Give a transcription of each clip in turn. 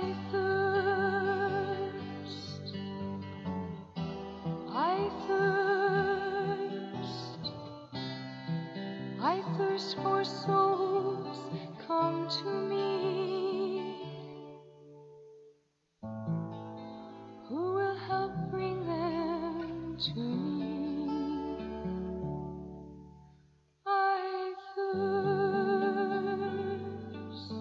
I thirst for souls, come to me. Who will help bring them to me? I thirst.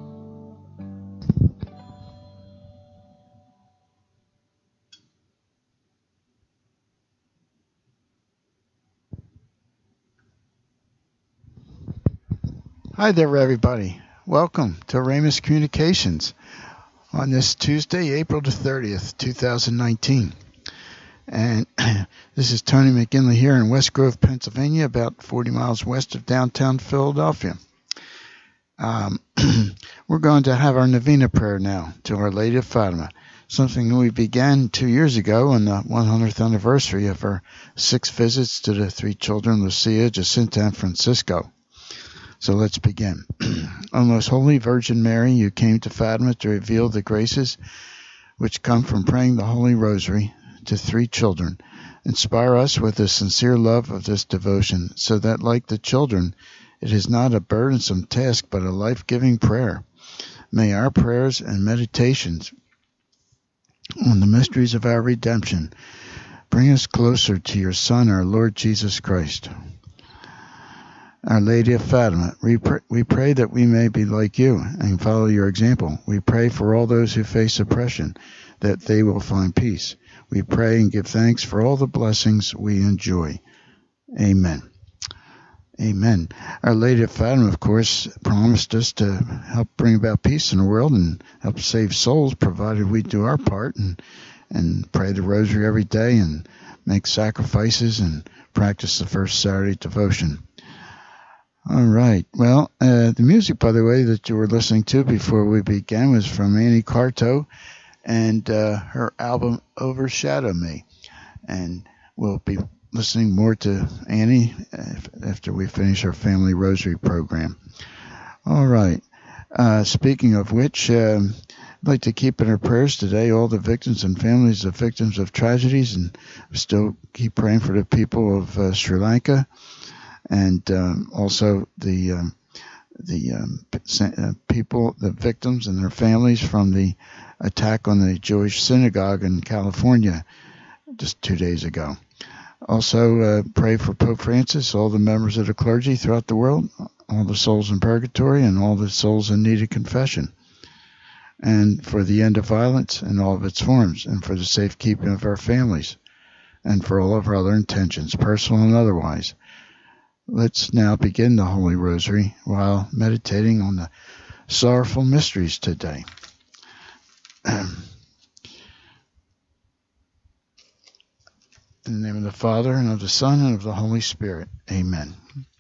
Hi there, everybody. Welcome to Ramus Communications on this Tuesday, April the 30th, 2019. And this is Tony McGinley here in West Grove, Pennsylvania, about 40 miles west of downtown Philadelphia. We're going to have our Novena prayer now to Our Lady of Fatima, something we began 2 years ago on the 100th anniversary of our 6 visits to the 3 children, Lucia, Jacinta, and Francisco. So let's begin. O most holy Virgin Mary, you came to Fatima to reveal the graces which come from praying the Holy Rosary to 3 children. Inspire us with the sincere love of this devotion, so that, like the children, it is not a burdensome task but a life-giving prayer. May our prayers and meditations on the mysteries of our redemption bring us closer to your Son, our Lord Jesus Christ. Our Lady of Fatima, we pray that we may be like you and follow your example. We pray for all those who face oppression, that they will find peace. We pray and give thanks for all the blessings we enjoy. Amen. Amen. Our Lady of Fatima, of course, promised us to help bring about peace in the world and help save souls, provided we do our part and pray the rosary every day and make sacrifices and practice the first Saturday devotion. All right. Well, the music, by the way, that you were listening to before we began was from Annie Carto and her album Overshadow Me. And we'll be listening more to Annie after we finish our Family Rosary program. All right. Speaking of which, I'd like to keep in our prayers today all the victims and families of victims of tragedies, and still keep praying for the people of Sri Lanka. And also the people, the victims and their families from the attack on the Jewish synagogue in California just 2 days ago. Also pray for Pope Francis, all the members of the clergy throughout the world, all the souls in purgatory, and all the souls in need of confession, and for the end of violence in all of its forms, and for the safekeeping of our families, and for all of our other intentions, personal and otherwise. Let's now begin the Holy Rosary while meditating on the sorrowful mysteries today. In the name of the Father, and of the Son, and of the Holy Spirit. Amen.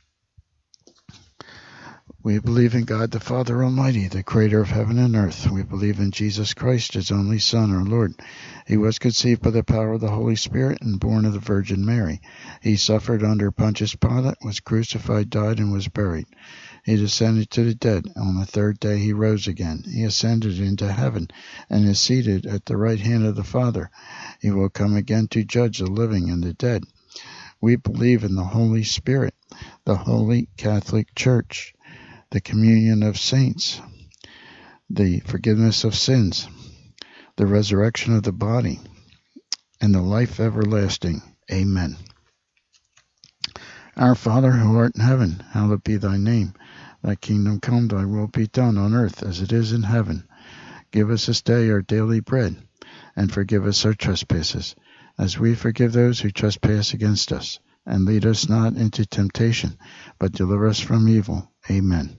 We believe in God the Father Almighty, the Creator of heaven and earth. We believe in Jesus Christ, His only Son, our Lord. He was conceived by the power of the Holy Spirit and born of the Virgin Mary. He suffered under Pontius Pilate, was crucified, died, and was buried. He descended to the dead. On the 3rd day he rose again. He ascended into heaven and is seated at the right hand of the Father. He will come again to judge the living and the dead. We believe in the Holy Spirit, the Holy Catholic Church, the communion of saints, the forgiveness of sins, the resurrection of the body, and the life everlasting. Amen. Our Father, who art in heaven, hallowed be thy name. Thy kingdom come, thy will be done on earth as it is in heaven. Give us this day our daily bread, and forgive us our trespasses, as we forgive those who trespass against us. And lead us not into temptation, but deliver us from evil. Amen.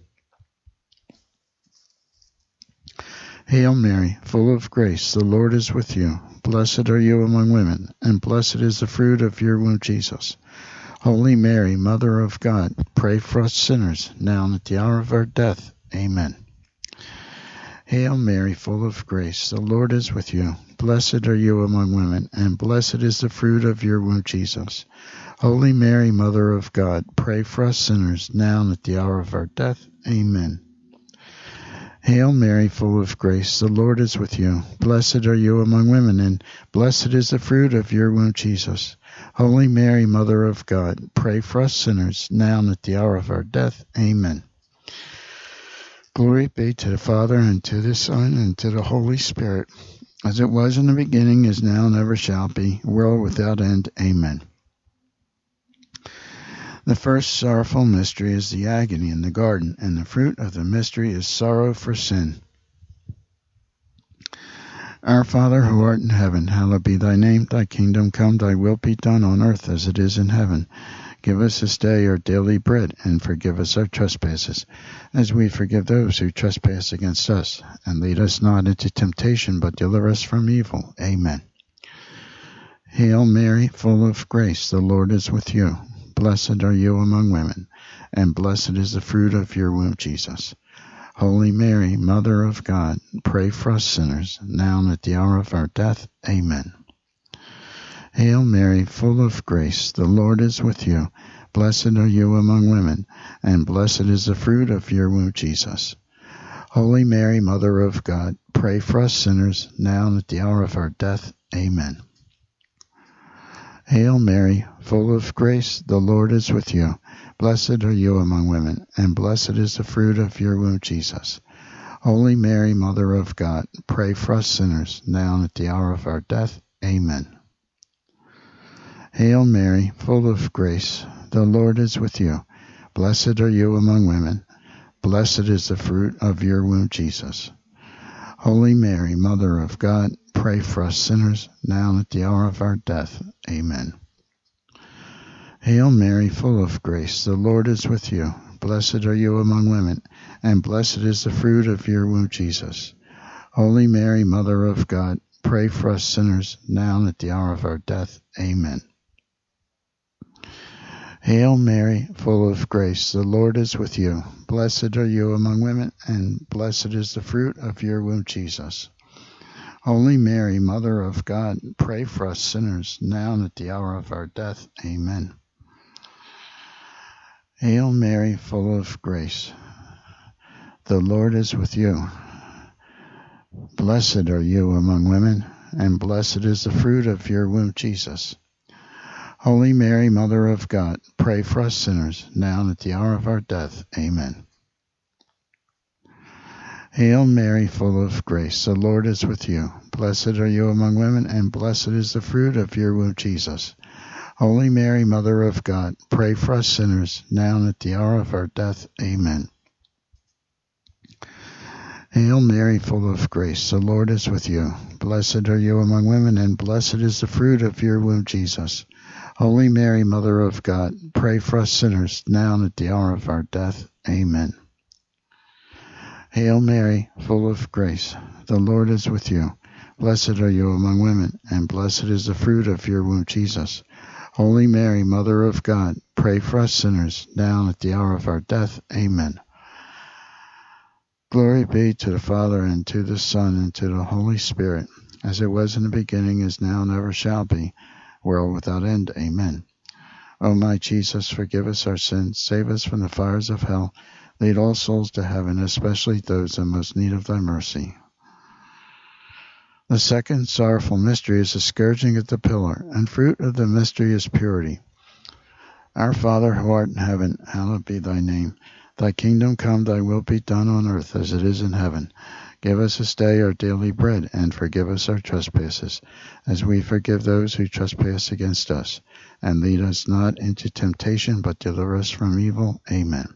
Hail Mary, full of grace, the Lord is with you. Blessed are you among women, and blessed is the fruit of your womb, Jesus. Holy Mary, Mother of God, pray for us sinners, now and at the hour of our death. Amen. Hail Mary, full of grace, the Lord is with you. Blessed are you among women, and blessed is the fruit of your womb, Jesus. Holy Mary, Mother of God, pray for us sinners, now and at the hour of our death. Amen. Hail Mary, full of grace, the Lord is with you. Blessed are you among women, and blessed is the fruit of your womb, Jesus. Holy Mary, Mother of God, pray for us sinners, now and at the hour of our death. Amen. Glory be to the Father, and to the Son, and to the Holy Spirit, as it was in the beginning, is now, and ever shall be, world without end. Amen. The first sorrowful mystery is the agony in the garden, and the fruit of the mystery is sorrow for sin. Our Father, who art in heaven, hallowed be thy name. Thy kingdom come, thy will be done on earth as it is in heaven. Give us this day our daily bread, and forgive us our trespasses, as we forgive those who trespass against us. And lead us not into temptation, but deliver us from evil. Amen. Hail Mary, full of grace, the Lord is with you. Blessed are you among women, and blessed is the fruit of your womb, Jesus. Holy Mary, Mother of God, pray for us sinners, now and at the hour of our death. Amen. Hail Mary, full of grace, the Lord is with you. Blessed are you among women, and blessed is the fruit of your womb, Jesus. Holy Mary, Mother of God, pray for us sinners, now and at the hour of our death. Amen. Hail Mary, full of grace, the Lord is with you. Blessed are you among women, and blessed is the fruit of your womb, Jesus. Holy Mary, Mother of God, pray for us sinners, now and at the hour of our death. Amen. Hail Mary, full of grace, the Lord is with you. Blessed are you among women. Blessed is the fruit of your womb, Jesus. Holy Mary, Mother of God, pray for us sinners, now and at the hour of our death. Amen. Hail Mary, full of grace, the Lord is with you. Blessed are you among women, and blessed is the fruit of your womb, Jesus. Holy Mary, Mother of God, pray for us sinners, now and at the hour of our death. Amen. Hail Mary, full of grace, the Lord is with you. Blessed are you among women, and blessed is the fruit of your womb, Jesus. Holy Mary, Mother of God, pray for us sinners, now and at the hour of our death. Amen. Hail Mary, full of grace, the Lord is with you. Blessed are you among women, and blessed is the fruit of your womb, Jesus. Holy Mary, Mother of God, pray for us sinners, now and at the hour of our death. Amen. Hail Mary, full of grace, the Lord is with you. Blessed are you among women, and blessed is the fruit of your womb, Jesus. Holy Mary, Mother of God, pray for us sinners, now and at the hour of our death. Amen. Hail Mary, full of grace, the Lord is with you. Blessed are you among women, and blessed is the fruit of your womb, Jesus. Holy Mary, Mother of God, pray for us sinners, now and at the hour of our death. Amen. Hail Mary, full of grace, the Lord is with you. Blessed are you among women, and blessed is the fruit of your womb, Jesus. Holy Mary, Mother of God, pray for us sinners, now and at the hour of our death. Amen. Glory be to the Father, and to the Son, and to the Holy Spirit, as it was in the beginning, is now, and ever shall be, world without end. Amen. O my Jesus, forgive us our sins, save us from the fires of hell, lead all souls to heaven, especially those in most need of thy mercy. The second sorrowful mystery is the scourging at the pillar, and fruit of the mystery is purity. Our Father, who art in heaven, hallowed be thy name. Thy kingdom come, thy will be done on earth as it is in heaven. Give us this day our daily bread, and forgive us our trespasses, as we forgive those who trespass against us. And lead us not into temptation, but deliver us from evil. Amen.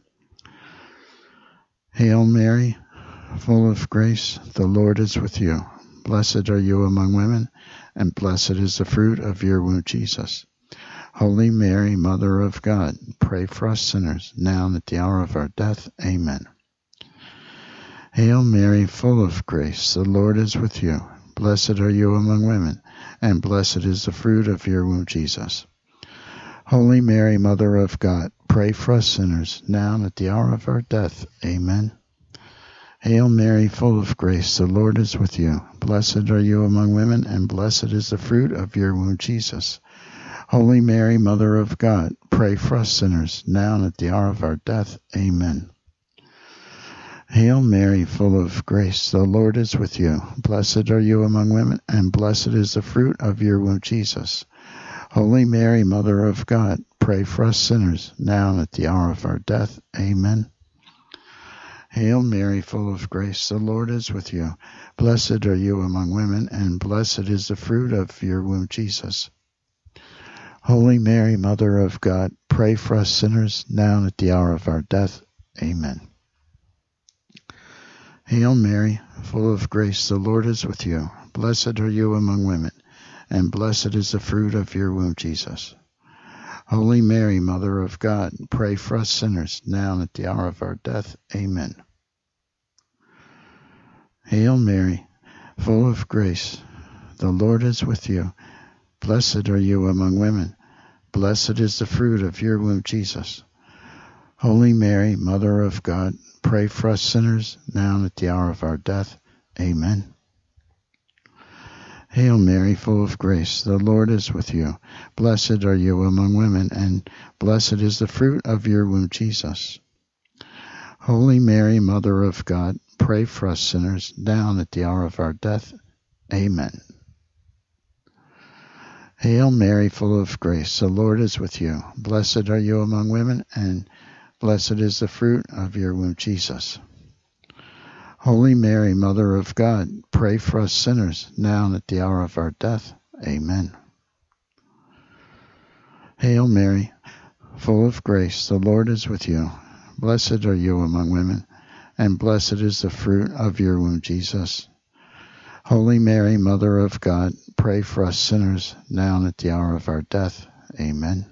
Hail Mary, full of grace, the Lord is with you. Blessed are you among women, and blessed is the fruit of your womb, Jesus. Holy Mary, Mother of God, pray for us sinners, now and at the hour of our death. Amen. Hail Mary, full of grace, the Lord is with you. Blessed are you among women, and blessed is the fruit of your womb, Jesus. Holy Mary, Mother of God, pray for us sinners, now and at the hour of our death. Amen. Hail Mary, full of grace, the Lord is with you. Blessed are you among women, and blessed is the fruit of your womb, Jesus. Holy Mary, Mother of God, pray for us sinners, now and at the hour of our death. Amen. Hail Mary, full of grace, the Lord is with you. Blessed are you among women, and blessed is the fruit of your womb, Jesus. Holy Mary, Mother of God, pray for us sinners, now and at the hour of our death. Amen. Hail Mary, full of grace, the Lord is with you. Blessed are you among women, and blessed is the fruit of your womb, Jesus. Holy Mary, Mother of God, pray for us sinners, now and at the hour of our death. Amen. Hail Mary, full of grace, the Lord is with you. Blessed are you among women, and blessed is the fruit of your womb, Jesus. Holy Mary, Mother of God, pray for us sinners, now and at the hour of our death. Amen. Hail Mary, full of grace, the Lord is with you. Blessed are you among women. Blessed is the fruit of your womb, Jesus. Holy Mary, Mother of God, pray for us sinners, now and at the hour of our death. Amen. Hail Mary, full of grace, the Lord is with you. Blessed are you among women, and blessed is the fruit of your womb, Jesus. Holy Mary, Mother of God, pray for us sinners, now and at the hour of our death. Amen. Hail Mary, full of grace, the Lord is with you. Blessed are you among women, and blessed is the fruit of your womb, Jesus. Holy Mary, Mother of God, pray for us sinners, now and at the hour of our death. Amen. Hail Mary, full of grace, the Lord is with you. Blessed are you among women, and blessed is the fruit of your womb, Jesus. Holy Mary, Mother of God, pray for us sinners, now and at the hour of our death. Amen.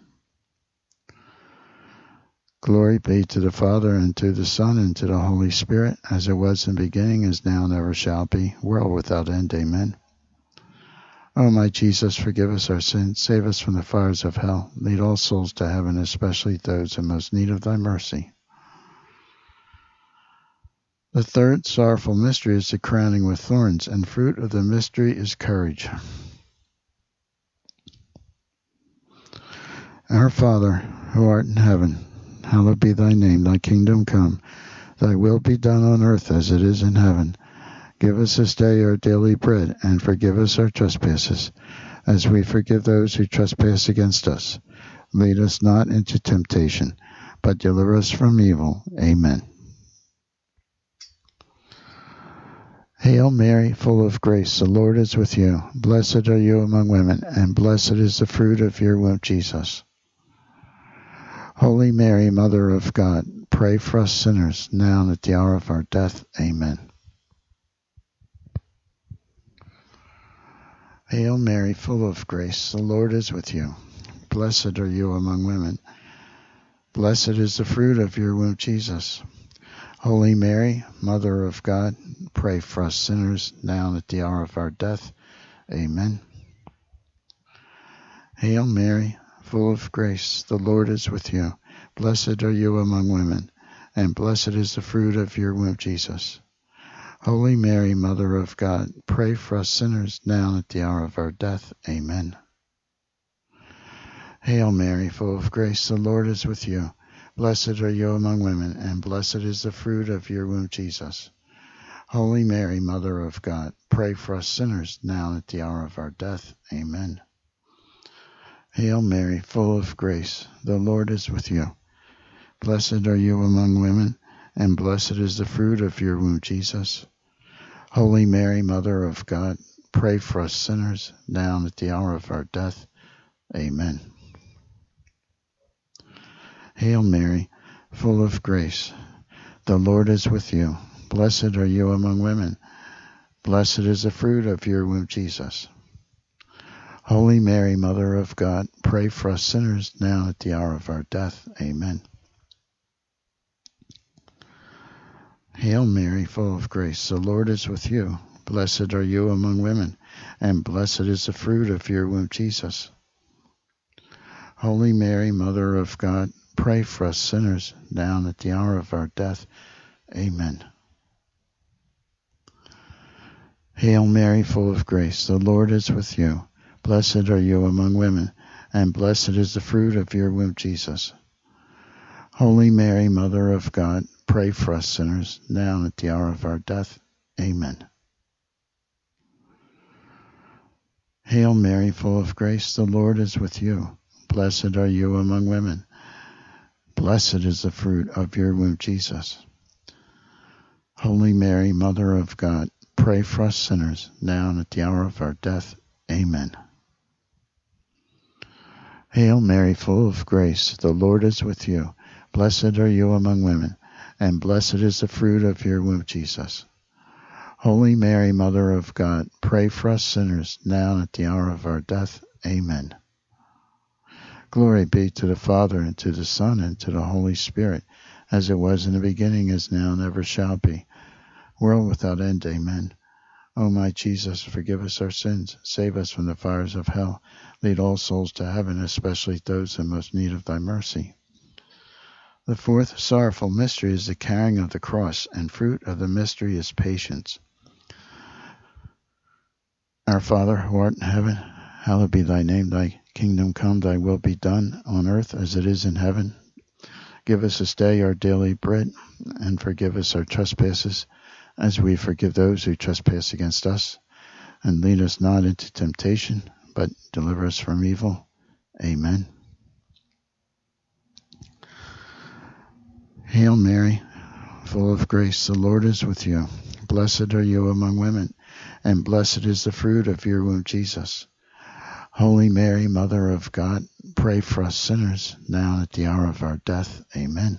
Glory be to the Father, and to the Son, and to the Holy Spirit, as it was in the beginning, is now, and ever shall be, world without end. Amen. O my Jesus, forgive us our sins, save us from the fires of hell, lead all souls to heaven, especially those in most need of thy mercy. The third sorrowful mystery is the crowning with thorns, and fruit of the mystery is courage. Our Father, who art in heaven, hallowed be thy name. Thy kingdom come. Thy will be done on earth as it is in heaven. Give us this day our daily bread, and forgive us our trespasses, as we forgive those who trespass against us. Lead us not into temptation, but deliver us from evil. Amen. Hail Mary, full of grace, the Lord is with you. Blessed are you among women, and blessed is the fruit of your womb, Jesus. Holy Mary, Mother of God, pray for us sinners, now and at the hour of our death. Amen. Hail Mary, full of grace, the Lord is with you. Blessed are you among women. Blessed is the fruit of your womb, Jesus. Holy Mary, Mother of God, pray for us sinners, now and at the hour of our death. Amen. Hail Mary, full of grace, the Lord is with you. Blessed are you among women, and blessed is the fruit of your womb, Jesus. Holy Mary, Mother of God, pray for us sinners, now and at the hour of our death. Amen. Hail Mary, full of grace, the Lord is with you. Blessed are you among women, and blessed is the fruit of your womb, Jesus. Holy Mary, Mother of God, pray for us sinners, now and at the hour of our death. Amen. Hail Mary, full of grace, the Lord is with you. Blessed are you among women, and blessed is the fruit of your womb, Jesus. Holy Mary, Mother of God, pray for us sinners, now and at the hour of our death. Amen. Hail Mary, full of grace, the Lord is with you. Blessed are you among women. Blessed is the fruit of your womb, Jesus. Holy Mary, Mother of God, pray for us sinners, now and at the hour of our death. Amen. Hail Mary, full of grace, the Lord is with you. Blessed are you among women, and blessed is the fruit of your womb, Jesus. Holy Mary, Mother of God, pray for us sinners, now and at the hour of our death. Amen. Hail Mary, full of grace, the Lord is with you. Blessed are you among women, and blessed is the fruit of your womb, Jesus. Holy Mary, Mother of God, pray for us sinners, now and at the hour of our death. Amen. Hail Mary, full of grace, the Lord is with you. Blessed are you among women. Blessed is the fruit of your womb, Jesus. Holy Mary, Mother of God, pray for us sinners, now and at the hour of our death. Amen. Hail Mary, full of grace, the Lord is with you. Blessed are you among women, and blessed is the fruit of your womb, Jesus. Holy Mary, Mother of God, pray for us sinners, now and at the hour of our death. Amen. Glory be to the Father, and to the Son, and to the Holy Spirit, as it was in the beginning, is now, and ever shall be, world without end. Amen. O my Jesus, forgive us our sins, save us from the fires of hell, lead all souls to heaven, especially those in most need of thy mercy. The fourth sorrowful mystery is the carrying of the cross, and fruit of the mystery is patience. Our Father, who art in heaven, hallowed be thy name. Thy kingdom come, thy will be done, on earth as it is in heaven. Give us this day our daily bread, and forgive us our trespasses, as we forgive those who trespass against us. And lead us not into temptation, but deliver us from evil. Amen. Hail Mary, full of grace, the Lord is with you. Blessed are you among women, and blessed is the fruit of your womb, Jesus. Holy Mary, Mother of God, pray for us sinners, now and at the hour of our death. Amen.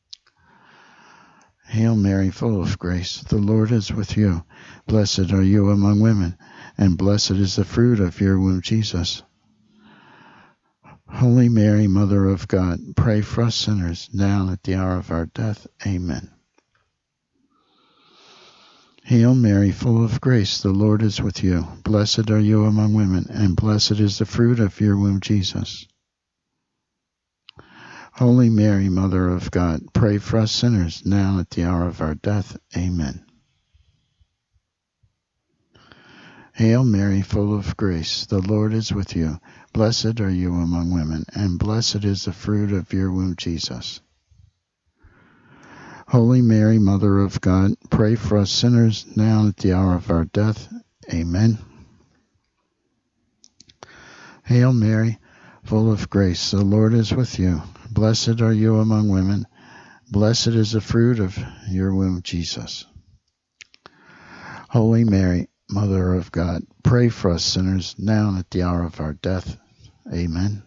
Hail Mary, full of grace, the Lord is with you. Blessed are you among women, and blessed is the fruit of your womb, Jesus. Holy Mary, Mother of God, pray for us sinners, now and at the hour of our death. Amen. Hail Mary, full of grace, the Lord is with you. Blessed are you among women, and blessed is the fruit of your womb, Jesus. Holy Mary, Mother of God, pray for us sinners, now and at the hour of our death. Amen. Hail Mary, full of grace, the Lord is with you. Blessed are you among women, and blessed is the fruit of your womb, Jesus. Holy Mary, Mother of God, pray for us sinners, now and at the hour of our death. Amen. Hail Mary, full of grace, the Lord is with you. Blessed are you among women. Blessed is the fruit of your womb, Jesus. Holy Mary, Mother of God, pray for us sinners, now and at the hour of our death. Amen.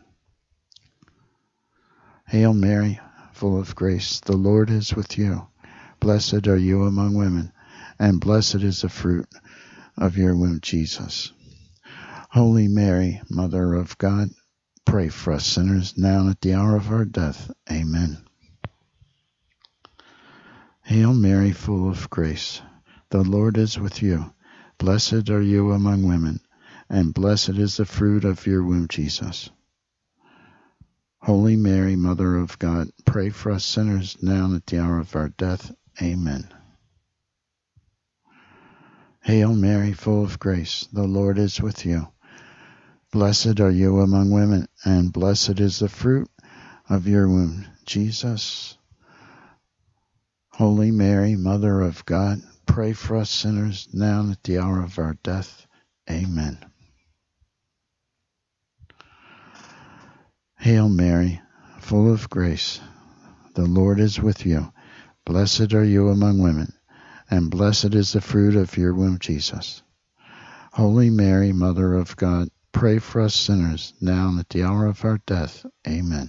Hail Mary, full of grace, the Lord is with you. Blessed are you among women, and blessed is the fruit of your womb, Jesus. Holy Mary, Mother of God, pray for us sinners, now and at the hour of our death. Amen. Hail Mary, full of grace, the Lord is with you. Blessed are you among women, and blessed is the fruit of your womb, Jesus. Holy Mary, Mother of God, pray for us sinners, now and at the hour of our death. Amen. Hail Mary, full of grace, the Lord is with you. Blessed are you among women, and blessed is the fruit of your womb, Jesus. Holy Mary, Mother of God, pray for us sinners, now and at the hour of our death. Amen. Hail Mary, full of grace, the Lord is with you. Blessed are you among women, and blessed is the fruit of your womb, Jesus. Holy Mary, Mother of God, pray for us sinners, now and at the hour of our death. Amen.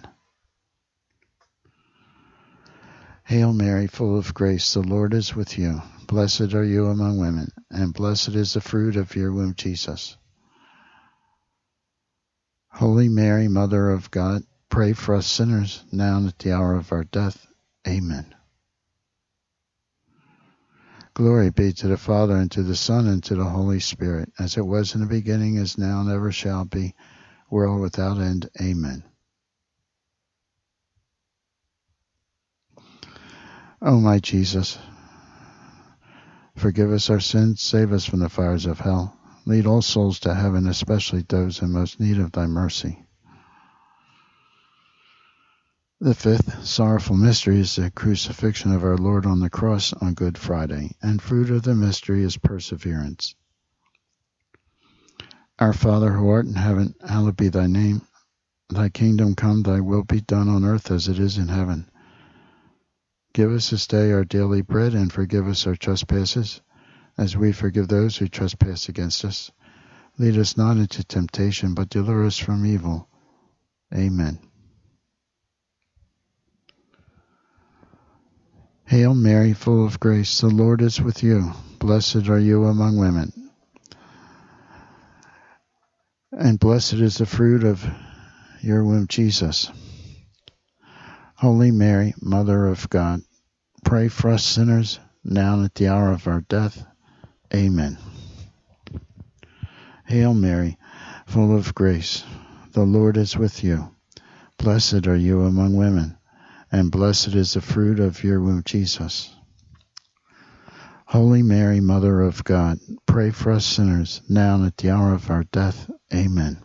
Hail Mary, full of grace, the Lord is with you. Blessed are you among women, and blessed is the fruit of your womb, Jesus. Holy Mary, Mother of God, pray for us sinners, now and at the hour of our death. Amen. Glory be to the Father, and to the Son, and to the Holy Spirit, as it was in the beginning, is now, and ever shall be, world without end. Amen. O my Jesus, forgive us our sins, save us from the fires of hell. Lead all souls to heaven, especially those in most need of thy mercy. The fifth sorrowful mystery is the crucifixion of our Lord on the cross on Good Friday, and fruit of the mystery is perseverance. Our Father who art in heaven, hallowed be thy name. Thy kingdom come, thy will be done on earth as it is in heaven. Give us this day our daily bread, and forgive us our trespasses, as we forgive those who trespass against us. Lead us not into temptation, but deliver us from evil. Amen. Hail Mary, full of grace, the Lord is with you. Blessed are you among women, and blessed is the fruit of your womb, Jesus. Holy Mary, Mother of God, pray for us sinners, now and at the hour of our death. Amen. Hail Mary, full of grace, the Lord is with you. Blessed are you among women, and blessed is the fruit of your womb, Jesus. Holy Mary, Mother of God, pray for us sinners, now and at the hour of our death. Amen.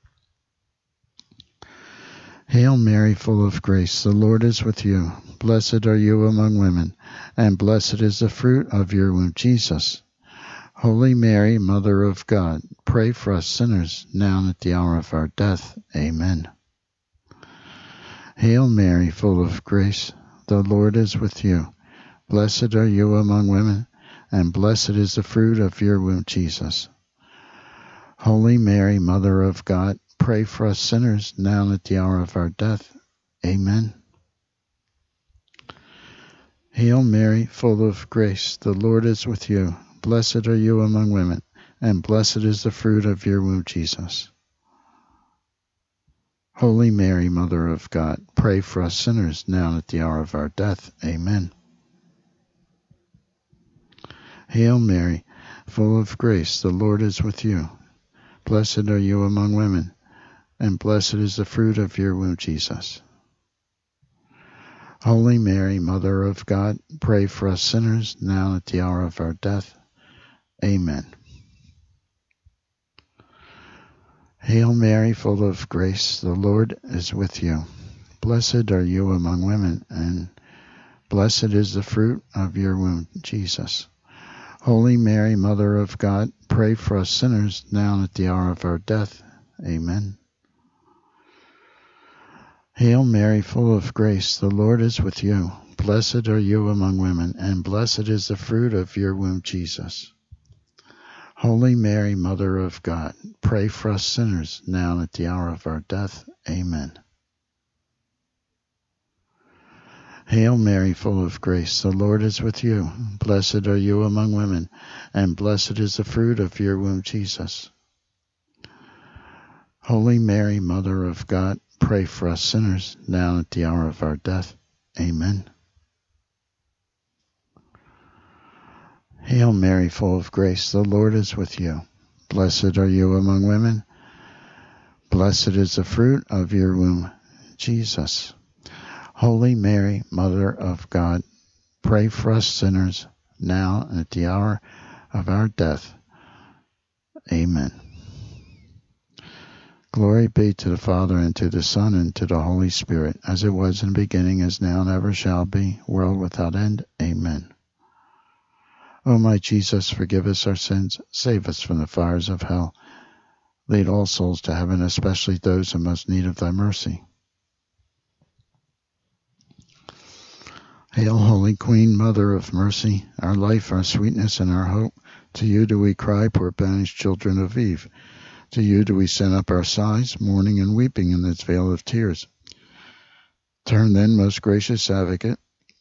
Hail Mary, full of grace, the Lord is with you. Blessed are you among women, and blessed is the fruit of your womb, Jesus. Holy Mary, Mother of God, pray for us sinners, now and at the hour of our death. Amen. Hail Mary, full of grace, the Lord is with you. Blessed are you among women, and blessed is the fruit of your womb, Jesus. Holy Mary, Mother of God, pray for us sinners, now and at the hour of our death. Amen. Hail Mary, full of grace, the Lord is with you. Blessed are you among women, and blessed is the fruit of your womb, Jesus. Holy Mary, Mother of God, pray for us sinners, now and at the hour of our death. Amen. Hail Mary, full of grace, the Lord is with you. Blessed are you among women, and blessed is the fruit of your womb, Jesus. Holy Mary, Mother of God, pray for us sinners, now and at the hour of our death. Amen. Hail Mary, full of grace, the Lord is with you. Blessed are you among women, and blessed is the fruit of your womb, Jesus. Holy Mary, Mother of God, pray for us sinners, now and at the hour of our death. Amen. Hail Mary, full of grace, the Lord is with you. Blessed are you among women, and blessed is the fruit of your womb, Jesus. Holy Mary, Mother of God, pray for us sinners, now and at the hour of our death. Amen. Hail Mary, full of grace, the Lord is with you. Blessed are you among women, and blessed is the fruit of your womb, Jesus. Holy Mary, Mother of God, pray for us sinners, now and at the hour of our death. Amen. Hail Mary, full of grace, the Lord is with you. Blessed are you among women. Blessed is the fruit of your womb, Jesus. Holy Mary, Mother of God, pray for us sinners, now and at the hour of our death. Amen. Glory be to the Father, and to the Son, and to the Holy Spirit, as it was in the beginning, is now, and ever shall be, world without end. Amen. O my Jesus, forgive us our sins, save us from the fires of hell. Lead all souls to heaven, especially those in most need of thy mercy. Hail, Holy Queen, Mother of Mercy, our life, our sweetness, and our hope. To you do we cry, poor banished children of Eve. To you do we send up our sighs, mourning and weeping in this vale of tears. Turn then, most gracious Advocate,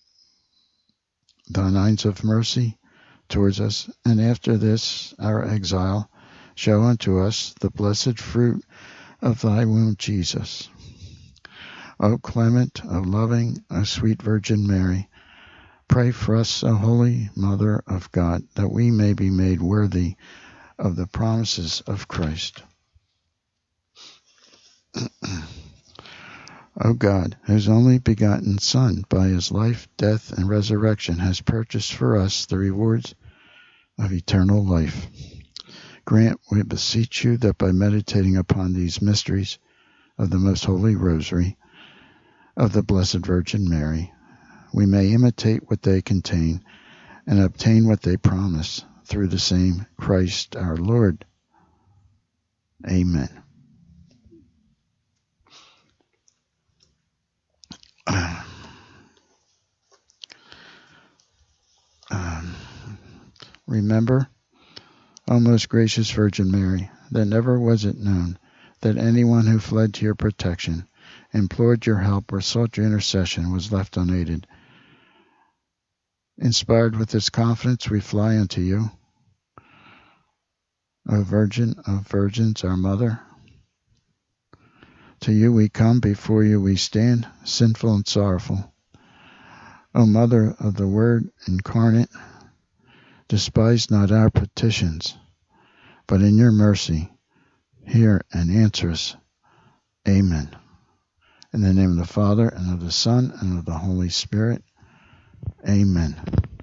thine eyes of mercy towards us, and after this our exile, show unto us the blessed fruit of thy womb, Jesus. O clement, O loving, O sweet Virgin Mary, pray for us, O Holy Mother of God, that we may be made worthy of the promises of Christ. O God, whose only begotten Son, by his life, death, and resurrection, has purchased for us the rewards of eternal life, grant, we beseech you, that by meditating upon these mysteries of the Most Holy Rosary, of the Blessed Virgin Mary, we may imitate what they contain and obtain what they promise through the same Christ our Lord. Amen. Remember, O most gracious Virgin Mary, that never was it known that anyone who fled to your protection, implored your help, or sought your intercession was left unaided. Inspired with this confidence, we fly unto you, O Virgin of Virgins, our Mother. To you we come, before you we stand, sinful and sorrowful. O Mother of the Word incarnate, despise not our petitions, but in your mercy hear and answer us. Amen. In the name of the Father, and of the Son, and of the Holy Spirit. Amen.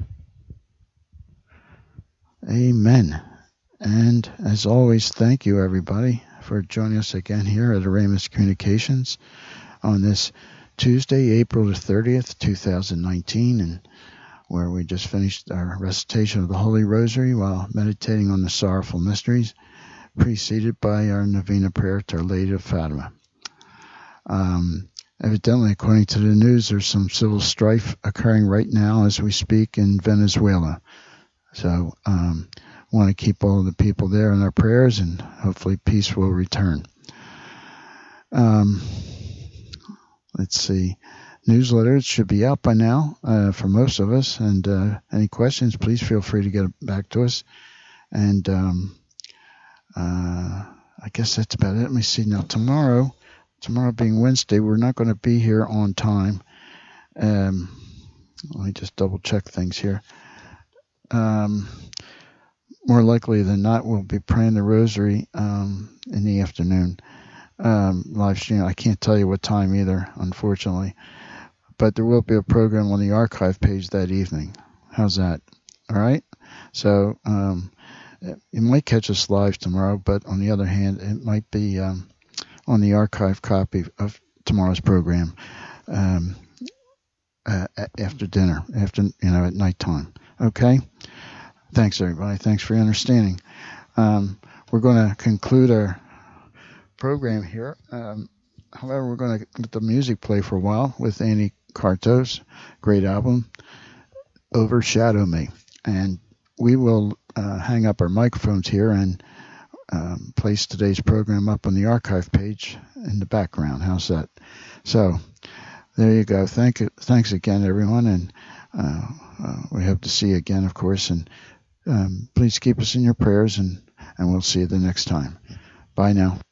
Amen. And as always, thank you everybody for joining us again here at Aramus Communications on this Tuesday, April the 30th, 2019, and where we just finished our recitation of the Holy Rosary while meditating on the sorrowful mysteries, preceded by our Novena prayer to Our Lady of Fatima. Evidently, according to the news, there's some civil strife occurring right now as we speak in Venezuela. So want to keep all the people there in our prayers, and hopefully peace will return. Let's see. Newsletters should be out by now for most of us, and any questions, please feel free to get back to us. And I guess that's about it. Let me see. Now, tomorrow being Wednesday, we're not going to be here on time. Let me just double check things here. More likely than not, we'll be praying the Rosary in the afternoon. Live stream. I can't tell you what time either, unfortunately. But there will be a program on the archive page that evening. How's that? All right? So you might catch us live tomorrow, but on the other hand, it might be on the archive copy of tomorrow's program after dinner, at nighttime. Okay? Thanks, everybody. Thanks for your understanding. We're going to conclude our program here. However, we're going to let the music play for a while with Annie Cartos' great album, Overshadow Me. And we will hang up our microphones here and place today's program up on the archive page in the background. How's that? So there you go. Thanks again, everyone. And we hope to see you again, of course. And please keep us in your prayers, and we'll see you the next time. Bye now.